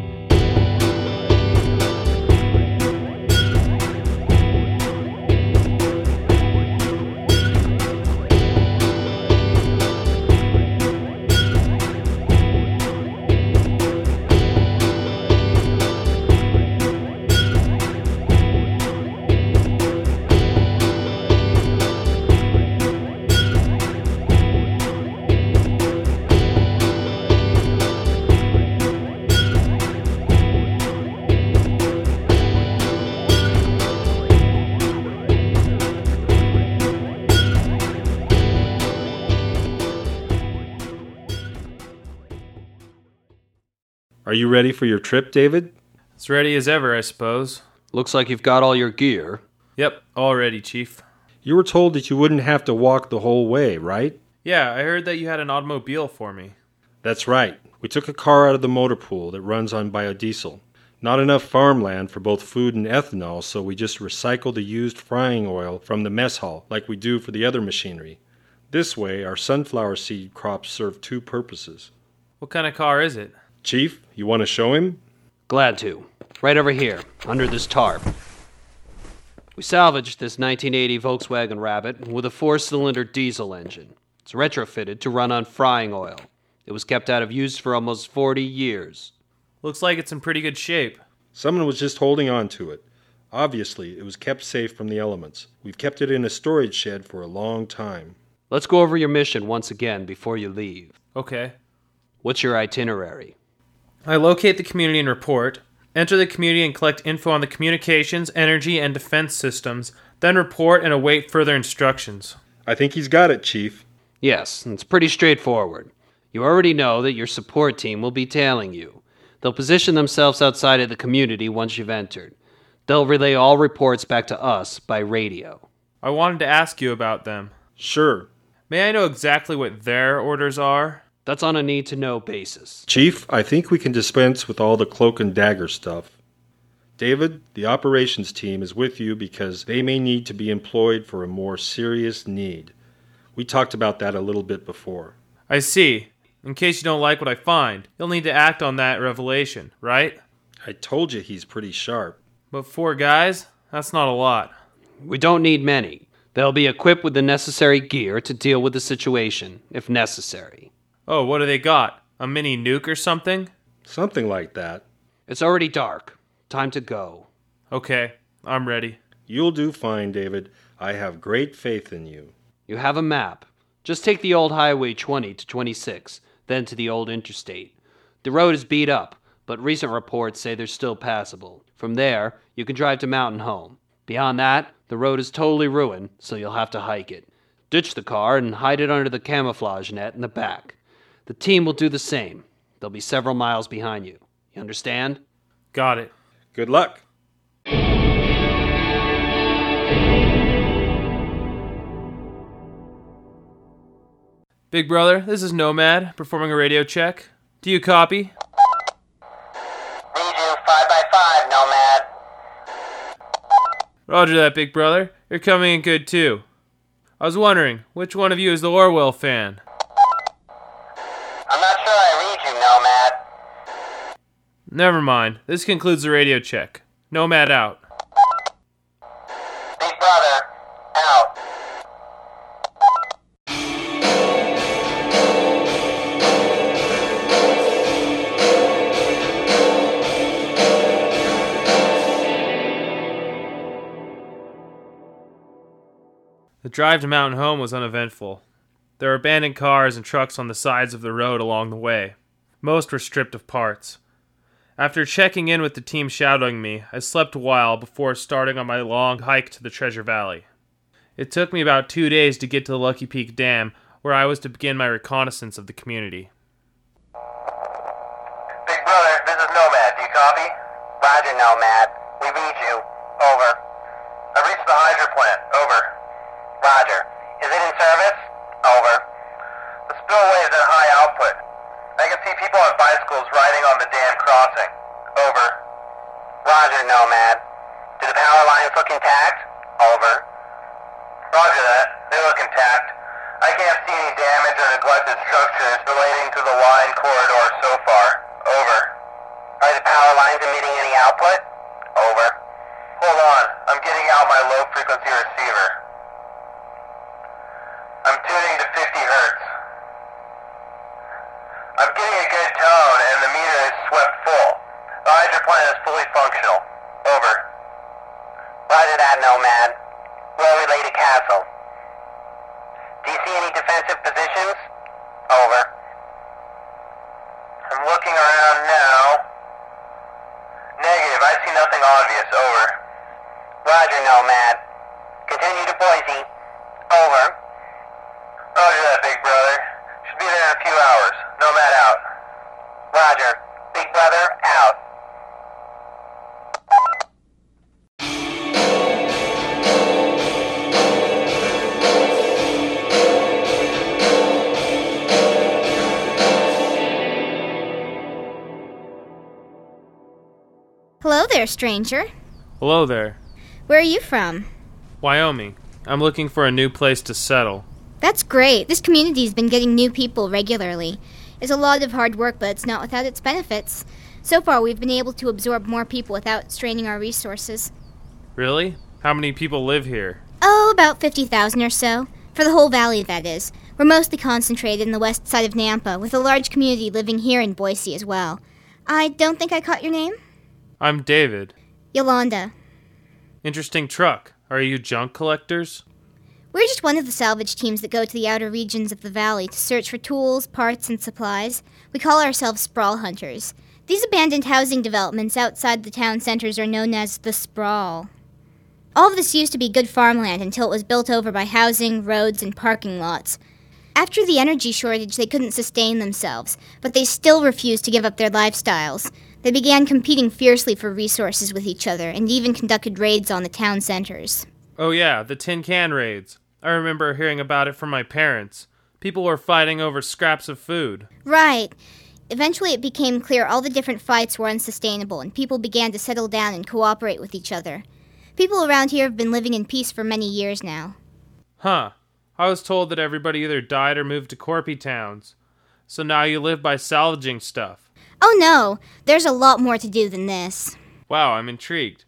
Are you ready for your trip, David?
As ready as ever, I suppose.
Looks like you've got all your gear.
Yep, all ready, Chief.
You were told that you wouldn't have to walk the whole way, right?
Yeah, I heard that you had an automobile for me.
That's right. We took a car out of the motor pool that runs on biodiesel. Not enough farmland for both food and ethanol, so we just recycled the used frying oil from the mess hall, like we do for the other machinery. This way, our sunflower seed crops serve two purposes.
What kind of car is it?
Chief, you want to show him?
Glad to. Right over here, under this tarp. We salvaged this 1980 Volkswagen Rabbit with a 4-cylinder diesel engine. It's retrofitted to run on frying oil. It was kept out of use for almost 40 years.
Looks like it's in pretty good shape.
Someone was just holding on to it. Obviously, it was kept safe from the elements. We've kept it in a storage shed for a long time.
Let's go over your mission once again before you leave.
Okay.
What's your itinerary?
I locate the community and report, enter the community and collect info on the communications, energy, and defense systems, then report and await further instructions.
I think he's got it, Chief.
Yes, it's pretty straightforward. You already know that your support team will be tailing you. They'll position themselves outside of the community once you've entered. They'll relay all reports back to us by radio.
I wanted to ask you about them.
Sure.
May I know exactly what their orders are?
That's on a need-to-know basis.
Chief, I think we can dispense with all the cloak and dagger stuff. David, the operations team is with you because they may need to be employed for a more serious need. We talked about that a little bit before.
I see. In case you don't like what I find, you'll need to act on that revelation, right?
I told you he's pretty sharp.
But 4 guys? That's not a lot.
We don't need many. They'll be equipped with the necessary gear to deal with the situation, if necessary.
Oh, what do they got? A mini nuke or something?
Something like that.
It's already dark. Time to go.
Okay, I'm ready.
You'll do fine, David. I have great faith in you.
You have a map. Just take the old Highway 20 to 26, then to the old interstate. The road is beat up, but recent reports say they're still passable. From there, you can drive to Mountain Home. Beyond that, the road is totally ruined, so you'll have to hike it. Ditch the car and hide it under the camouflage net in the back. The team will do the same. They'll be several miles behind you. You understand?
Got it.
Good luck.
Big brother, this is Nomad, performing a radio check. Do you copy?
Read you 5x5, Nomad.
Roger that, big brother. You're coming in good too. I was wondering, which one of you is the Orwell fan?
I'm not sure I read you, Nomad.
Never mind. This concludes the radio check. Nomad out.
Big brother, out.
The drive to Mountain Home was uneventful. There were abandoned cars and trucks on the sides of the road along the way. Most were stripped of parts. After checking in with the team shadowing me, I slept a while before starting on my long hike to the Treasure Valley. It took me about 2 days to get to the Lucky Peak Dam, where I was to begin my reconnaissance of the community.
Big brother, this is Nomad. Do you copy? Roger, Nomad. We read you. Over. I reached the hydro plant. Over. Roger. Is it in service? Over. The spillway is at high output. I can see people on bicycles riding on the dam crossing. Over. Roger, Nomad. Do the power lines look intact? Over. Roger that. They look intact. I can't see any damage or neglected structures relating to the line corridor so far. Over. Are the power lines emitting any output? Over. Hold on. I'm getting out my low-frequency receiver. I'm tuning to 50 hertz. I'm getting a good tone, and the meter is swept full. The hydroplant is fully functional. Over. Roger that, Nomad. We'll relay to Castle. Do you see any defensive positions? Over. I'm looking around now. Negative. I see nothing obvious. Over. Roger, Nomad. Continue to Boise. Over. Roger that, big brother. Should be there in a few hours. Nomad out. Roger. Big brother out.
Hello there, stranger.
Hello there.
Where are you from?
Wyoming. I'm looking for a new place to settle.
That's great. This community's been getting new people regularly. It's a lot of hard work, but it's not without its benefits. So far, we've been able to absorb more people without straining our resources.
Really? How many people live here?
Oh, about 50,000 or so. For the whole valley, that is. We're mostly concentrated in the west side of Nampa, with a large community living here in Boise as well. I don't think I caught your name?
I'm David.
Yolanda.
Interesting truck. Are you junk collectors?
We're just one of the salvage teams that go to the outer regions of the valley to search for tools, parts, and supplies. We call ourselves sprawl hunters. These abandoned housing developments outside the town centers are known as the sprawl. All of this used to be good farmland until it was built over by housing, roads, and parking lots. After the energy shortage, they couldn't sustain themselves, but they still refused to give up their lifestyles. They began competing fiercely for resources with each other and even conducted raids on the town centers.
Oh yeah, the tin can raids. I remember hearing about it from my parents. People were fighting over scraps of food.
Right. Eventually it became clear all the different fights were unsustainable, and people began to settle down and cooperate with each other. People around here have been living in peace for many years now.
Huh. I was told that everybody either died or moved to Corpy towns. So now you live by salvaging stuff.
Oh no, there's a lot more to do than this.
Wow, I'm intrigued.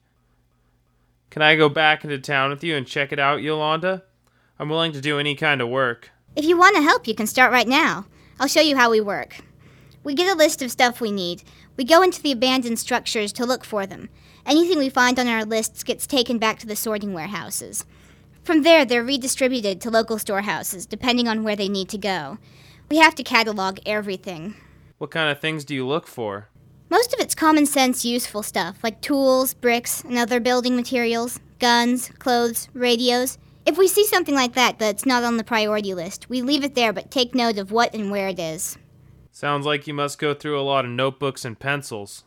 Can I go back into town with you and check it out, Yolanda? I'm willing to do any kind of work.
If you want to help, you can start right now. I'll show you how we work. We get a list of stuff we need. We go into the abandoned structures to look for them. Anything we find on our lists gets taken back to the sorting warehouses. From there, they're redistributed to local storehouses, depending on where they need to go. We have to catalog everything.
What kind of things do you look for?
Most of it's common sense, useful stuff, like tools, bricks, and other building materials, guns, clothes, radios. If we see something like that that's not on the priority list, we leave it there but take note of what and where it is.
Sounds like you must go through a lot of notebooks and pencils.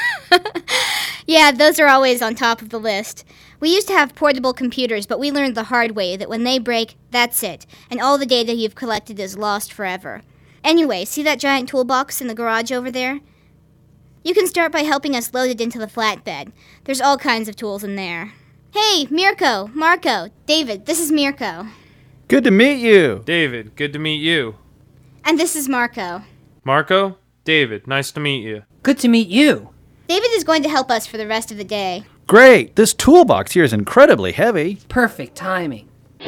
Yeah, those are always on top of the list. We used to have portable computers, but we learned the hard way that when they break, that's it, and all the data you've collected is lost forever. Anyway, see that giant toolbox in the garage over there? You can start by helping us load it into the flatbed. There's all kinds of tools in there. Hey, Mirko, Marco, David, this is Mirko.
Good to meet you.
David, good to meet you.
And this is Marco.
Marco? David, nice to meet you.
Good to meet you.
David is going to help us for the rest of the day.
Great. This toolbox here is incredibly heavy.
Perfect timing.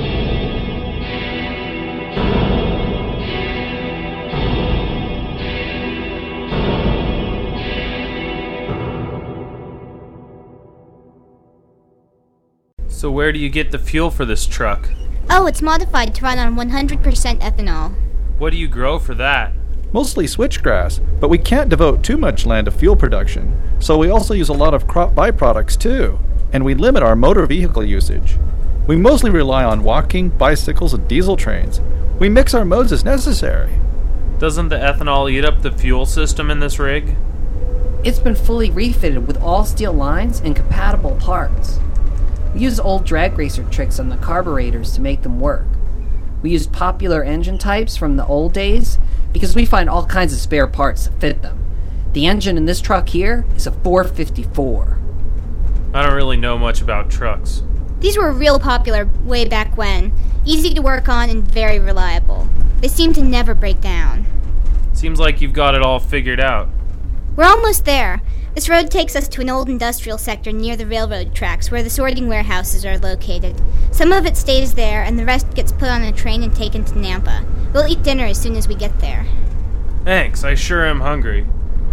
So where do you get the fuel for this truck?
Oh, it's modified to run on 100% ethanol.
What do you grow for that?
Mostly switchgrass, but we can't devote too much land to fuel production, so we also use a lot of crop byproducts too, and we limit our motor vehicle usage. We mostly rely on walking, bicycles, and diesel trains. We mix our modes as necessary.
Doesn't the ethanol eat up the fuel system in this rig?
It's been fully refitted with all steel lines and compatible parts.
We used old drag racer tricks on the carburetors to make them work. We used popular engine types from the old days because we find all kinds of spare parts that fit them. The engine in this truck here is a 454.
I don't really know much about trucks.
These were real popular way back when. Easy to work on and very reliable. They seem to never break down.
Seems like you've got it all figured out.
We're almost there. This road takes us to an old industrial sector near the railroad tracks where the sorting warehouses are located. Some of it stays there and the rest gets put on a train and taken to Nampa. We'll eat dinner as soon as we get there.
Thanks, I sure am hungry.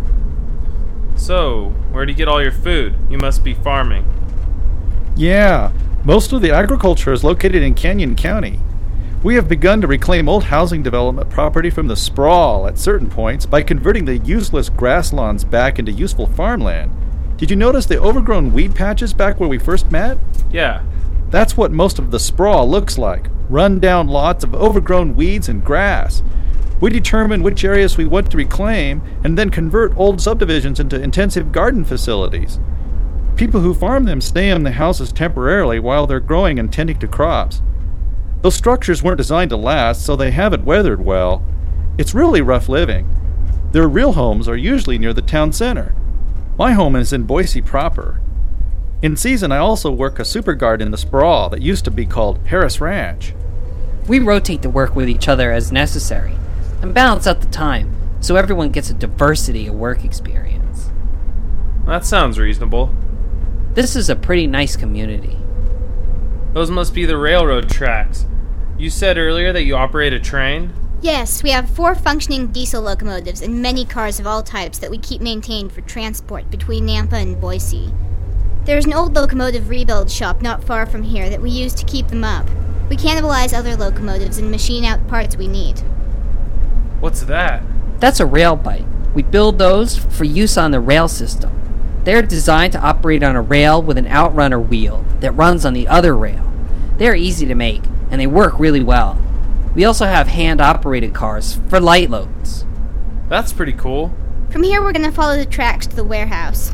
So, where do you get all your food? You must be farming.
Yeah, most of the agriculture is located in Canyon County. We have begun to reclaim old housing development property from the sprawl at certain points by converting the useless grass lawns back into useful farmland. Did you notice the overgrown weed patches back where we first met?
Yeah.
That's what most of the sprawl looks like. Run-down lots of overgrown weeds and grass. We determine which areas we want to reclaim and then convert old subdivisions into intensive garden facilities. People who farm them stay in the houses temporarily while they're growing and tending to crops. Those structures weren't designed to last, so they haven't weathered well. It's really rough living. Their real homes are usually near the town center. My home is in Boise proper. In season, I also work a super garden in the sprawl that used to be called Harris Ranch.
We rotate to work with each other as necessary and balance out the time so everyone gets a diversity of work experience.
That sounds reasonable.
This is a pretty nice community.
Those must be the railroad tracks. You said earlier that you operate a train?
Yes, we have 4 functioning diesel locomotives and many cars of all types that we keep maintained for transport between Nampa and Boise. There's an old locomotive rebuild shop not far from here that we use to keep them up. We cannibalize other locomotives and machine out parts we need.
What's that?
That's a rail bike. We build those for use on the rail system. They're designed to operate on a rail with an outrunner wheel that runs on the other rail. They're easy to make, and they work really well. We also have hand-operated cars for light loads.
That's pretty cool.
From here, we're going to follow the tracks to the warehouse.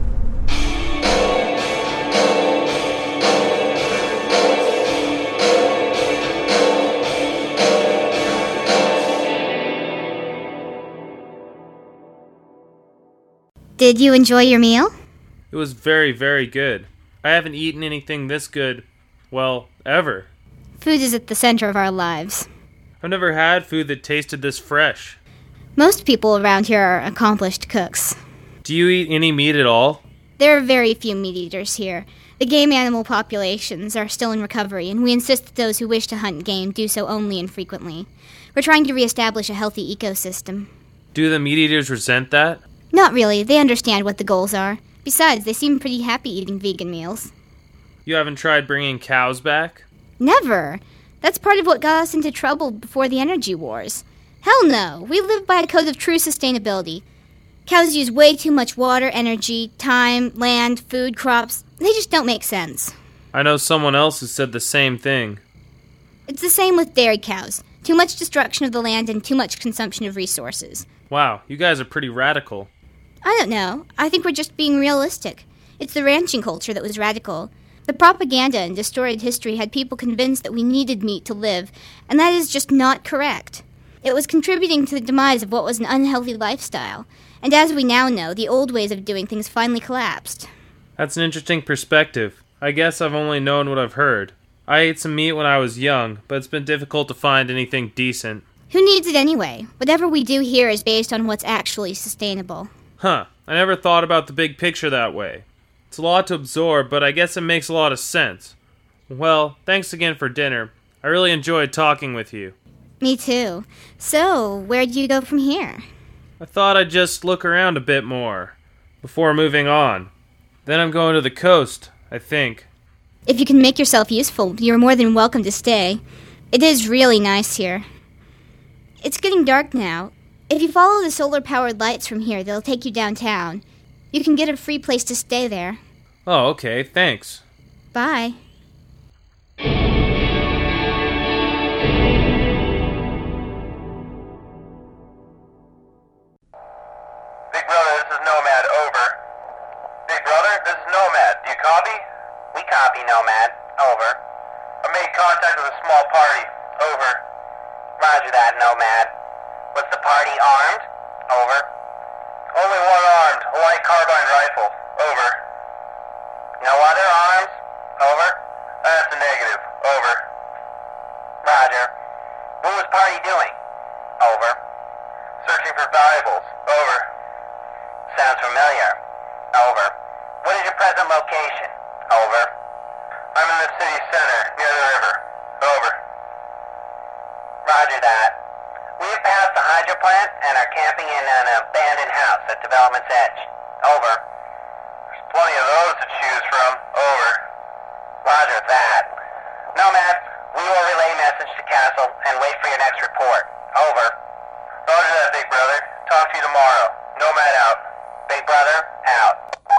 Did you enjoy your meal?
It was very, very good. I haven't eaten anything this good, well, ever.
Food is at the center of our lives.
I've never had food that tasted this fresh.
Most people around here are accomplished cooks.
Do you eat any meat at all?
There are very few meat eaters here. The game animal populations are still in recovery, and we insist that those who wish to hunt game do so only infrequently. We're trying to reestablish a healthy ecosystem.
Do the meat eaters resent that?
Not really. They understand what the goals are. Besides, they seem pretty happy eating vegan meals.
You haven't tried bringing cows back?
Never. That's part of what got us into trouble before the energy wars. Hell no. We live by a code of true sustainability. Cows use way too much water, energy, time, land, food, crops. They just don't make sense.
I know someone else who said the same thing.
It's the same with dairy cows. Too much destruction of the land and too much consumption of resources.
Wow, you guys are pretty radical.
I don't know. I think we're just being realistic. It's the ranching culture that was radical. The propaganda and distorted history had people convinced that we needed meat to live, and that is just not correct. It was contributing to the demise of what was an unhealthy lifestyle. And as we now know, the old ways of doing things finally collapsed.
That's an interesting perspective. I guess I've only known what I've heard. I ate some meat when I was young, but it's been difficult to find anything decent.
Who needs it anyway? Whatever we do here is based on what's actually sustainable.
Huh, I never thought about the big picture that way. It's a lot to absorb, but I guess it makes a lot of sense. Well, thanks again for dinner. I really enjoyed talking with you.
Me too. So, where do you go from here?
I thought I'd just look around a bit more before moving on. Then I'm going to the coast, I think.
If you can make yourself useful, you're more than welcome to stay. It is really nice here. It's getting dark now. If you follow the solar-powered lights from here, they'll take you downtown. You can get a free place to stay there.
Oh, okay, thanks.
Bye.
Big Brother, this is Nomad, over. Big Brother, this is Nomad. Do you copy? We copy, Nomad. Over. I made contact with a small party. Over. Roger that, Nomad. Was the party armed? Over. Only one armed, a light carbine rifle. Over. No other arms? Over. That's a negative. Over. Roger. What was party doing? Over. Searching for valuables. Over. Sounds familiar. Over. What is your present location? Over. I'm in the city center, near the river. Over. Roger that. We have passed the hydro plant and are camping in an abandoned house at Development's Edge. Over. There's plenty of those to choose from. Over. Roger that. Nomad, we will relay message to Castle and wait for your next report. Over. Roger that, Big Brother. Talk to you tomorrow. Nomad out. Big Brother, out.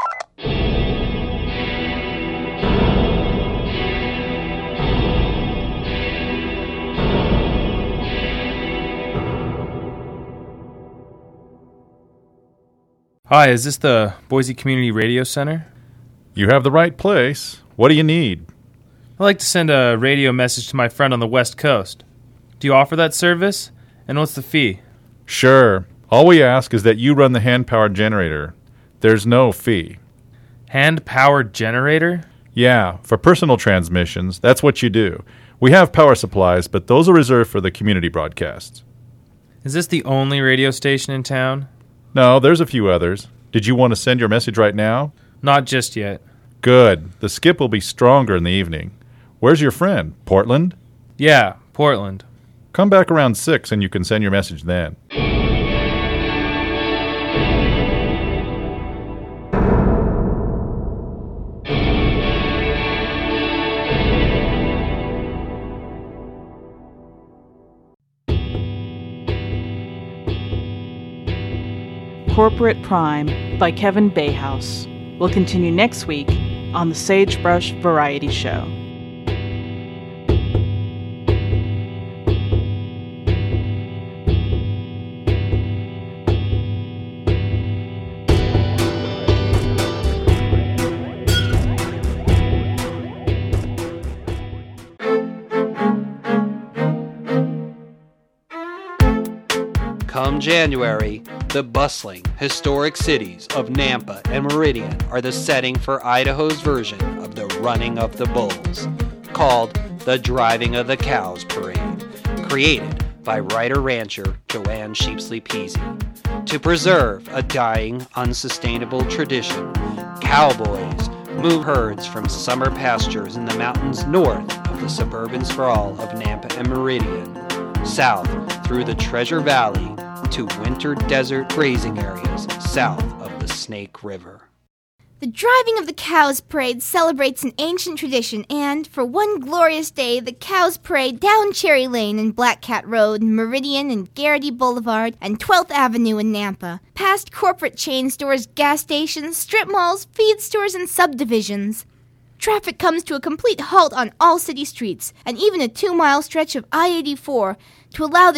Hi, is this the Boise Community Radio Center?
You have the right place. What do you need?
I'd like to send a radio message to my friend on the West Coast. Do you offer that service? And what's the fee?
Sure. All we ask is that you run the hand-powered generator. There's no fee.
Hand-powered generator?
Yeah, for personal transmissions, that's what you do. We have power supplies, but those are reserved for the community broadcasts.
Is this the only radio station in town?
No, there's a few others. Did you want to send your message right now?
Not just yet.
Good. The skip will be stronger in the evening. Where's your friend? Portland?
Yeah, Portland.
Come back around 6 and you can send your message then.
Corporate Prime by Kevin Bayhouse will continue next week on the Sagebrush Variety Show.
Come January, the bustling, historic cities of Nampa and Meridian are the setting for Idaho's version of the Running of the Bulls, called the Driving of the Cows Parade, created by writer-rancher Joanne Sheepsley Peasy. To preserve a dying, unsustainable tradition, cowboys move herds from summer pastures in the mountains north of the suburban sprawl of Nampa and Meridian, south through the Treasure Valley to winter desert grazing areas south of the Snake River.
The Driving of the Cows Parade celebrates an ancient tradition, and for one glorious day, the cows parade down Cherry Lane and Black Cat Road, Meridian and Garrity Boulevard, and 12th Avenue in Nampa, past corporate chain stores, gas stations, strip malls, feed stores, and subdivisions. Traffic comes to a complete halt on all city streets, and even a 2-mile stretch of I-84 to allow the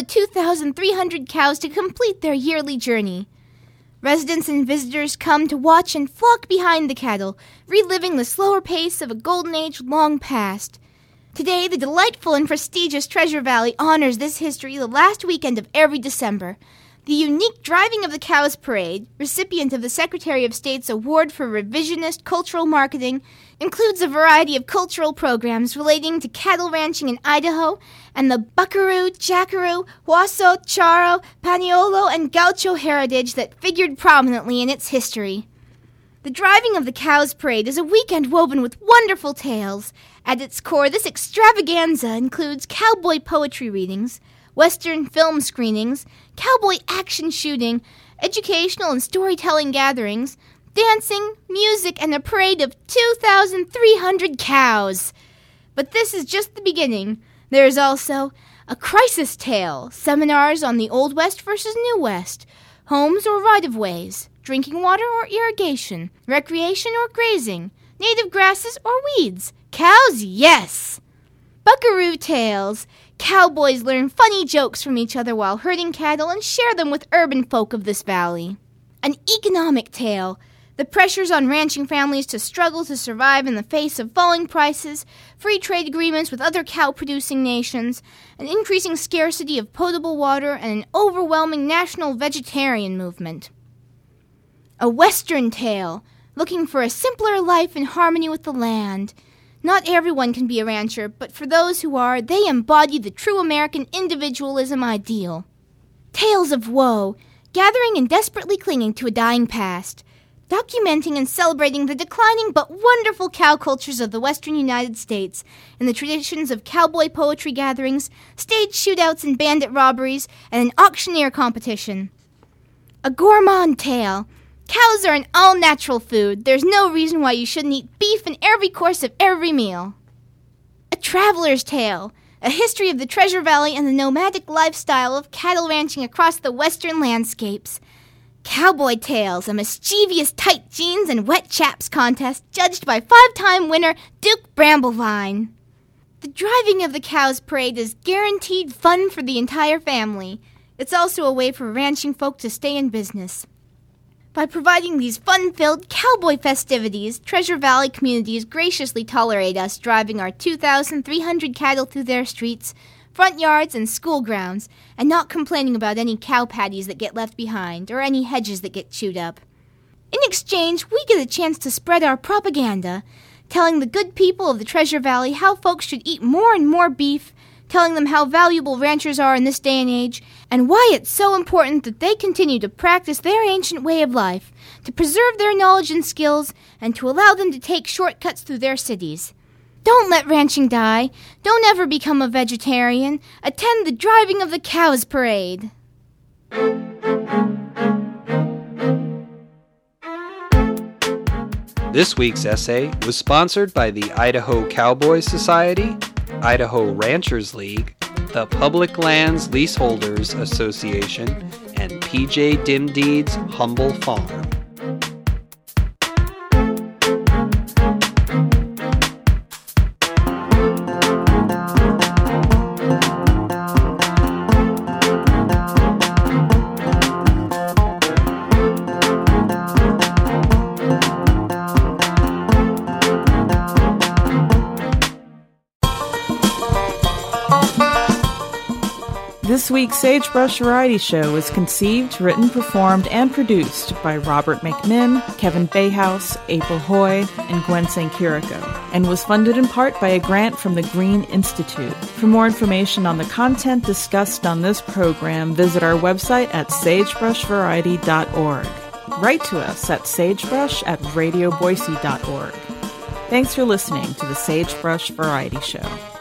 2,300 cows to complete their yearly journey. Residents and visitors come to watch and flock behind the cattle, reliving the slower pace of a golden age long past. Today, the delightful and prestigious Treasure Valley honors this history the last weekend of every December. The unique Driving of the Cows Parade, recipient of the Secretary of State's Award for Revisionist Cultural Marketing, includes a variety of cultural programs relating to cattle ranching in Idaho and the Buckaroo, Jackaroo, Waso, Charo, Paniolo, and Gaucho heritage that figured prominently in its history. The Driving of the Cows Parade is a weekend woven with wonderful tales. At its core, this extravaganza includes cowboy poetry readings, Western film screenings, cowboy action shooting, educational and storytelling gatherings, dancing, music, and a parade of 2,300 cows. But this is just the beginning. There is also a crisis tale, seminars on the Old West versus New West, homes or right-of-ways, drinking water or irrigation, recreation or grazing, native grasses or weeds, cows, yes! Buckaroo tales. Cowboys learn funny jokes from each other while herding cattle and share them with urban folk of this valley. An economic tale. The pressures on ranching families to struggle to survive in the face of falling prices, free trade agreements with other cow-producing nations, an increasing scarcity of potable water, and an overwhelming national vegetarian movement. A Western tale, looking for a simpler life in harmony with the land. Not everyone can be a rancher, but for those who are, they embody the true American individualism ideal. Tales of woe, gathering and desperately clinging to a dying past, documenting and celebrating the declining but wonderful cow cultures of the western United States in the traditions of cowboy poetry gatherings, stage shootouts and bandit robberies, and an auctioneer competition. A gourmand tale. Cows are an all-natural food. There's no reason why you shouldn't eat beef in every course of every meal. A traveler's tale. A history of the Treasure Valley and the nomadic lifestyle of cattle ranching across the western landscapes. Cowboy Tales, a mischievous tight jeans and wet chaps contest judged by 5-time winner Duke Bramblevine. The driving of the cows parade is guaranteed fun for the entire family. It's also a way for ranching folk to stay in business. By providing these fun-filled cowboy festivities, Treasure Valley communities graciously tolerate us driving our 2,300 cattle through their streets, front yards, and school grounds, and not complaining about any cow patties that get left behind or any hedges that get chewed up. In exchange, we get a chance to spread our propaganda, telling the good people of the Treasure Valley how folks should eat more and more beef, telling them how valuable ranchers are in this day and age, and why it's so important that they continue to practice their ancient way of life, to preserve their knowledge and skills, and to allow them to take shortcuts through their cities. Don't let ranching die. Don't ever become a vegetarian. Attend the driving of the cows parade.
This week's essay was sponsored by the Idaho Cowboy Society, Idaho Ranchers League, the Public Lands Leaseholders Association, and P.J. Dimdeed's Humble Farm.
This week's Sagebrush Variety Show was conceived, written, performed, and produced by Robert McMinn, Kevin Bayhouse, April Hoy, and Gwen Sankirico, and was funded in part by a grant from the Green Institute. For more information on the content discussed on this program, visit our website at sagebrushvariety.org. Write to us at sagebrush@radioboise.org. Thanks for listening to the Sagebrush Variety Show.